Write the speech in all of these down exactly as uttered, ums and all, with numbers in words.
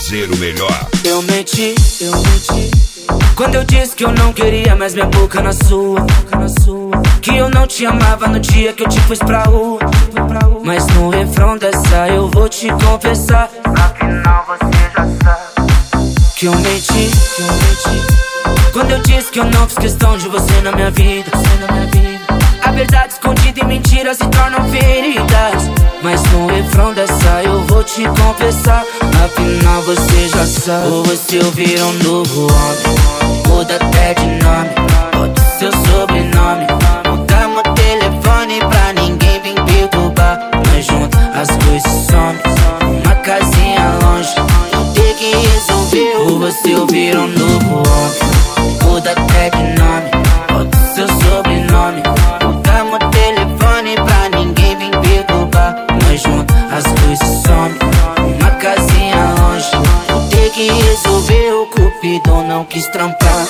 fazer o melhor. Eu menti, eu menti quando eu disse que eu não queria mais minha boca na sua, que eu não te amava no dia que eu te pus pra rua. Mas no refrão dessa eu vou te confessar, afinal você já sabe que eu menti, que eu menti quando eu disse que eu não fiz questão de você na minha vida. A verdade escondida em mentiras se tornam feridas. Mas no refrão dessa eu vou te confessar, afinal você já sabe. Ou você ouvir um novo homem, muda até de nome, bota o seu sobrenome, mudamos o telefone pra ninguém vir perturbar. Nós juntos as coisas somem, uma casinha longe, não tem que resolver. Ou você ouvir um novo homem, muda até de nome, bota o seu sobrenome, mudamos o telefone pra ninguém vir perturbar. Nós juntos as coisas somem, uma casinha longe, não tem que resolver. O Cupido não quis trampar.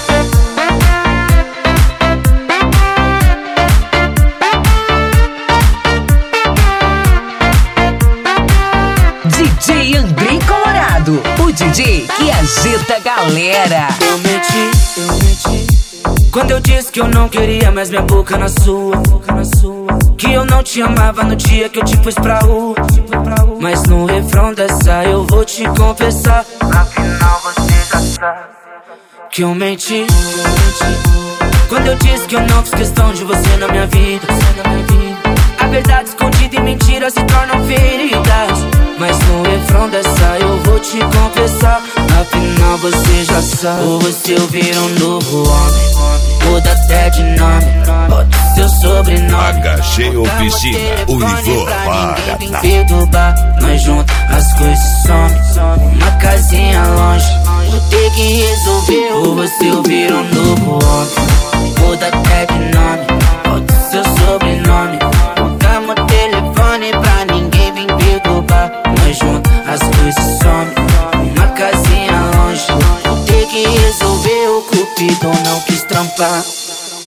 D J Andrei Colorado, o D J que agita a galera. Eu menti, eu menti quando eu disse que eu não queria mais minha boca na sua, que eu não te amava no dia que eu te pus pra rua. Mas no refrão dessa eu vou te confessar, afinal você já sabe que eu menti, quando eu disse que eu não fiz questão de você na minha vida. A verdade escondida em mentiras se tornam feridas. Mas no refrão dessa eu vou te confessar, afinal você já sabe. Ou você ouvir um novo homem, muda até de nome, bota o seu sobrenome, H G Oficina, o Ivo para perturbar. Nós juntos as coisas somem, uma casinha longe, não tem que resolver. Ou você ouvir um novo homem, muda até de nome, bota o seu sobrenome, mudamos o telefone pra ninguém vir perturbar. Nós juntos as coisas somem, uma casinha longe, não tem que resolver. O Cupido não quis trampar.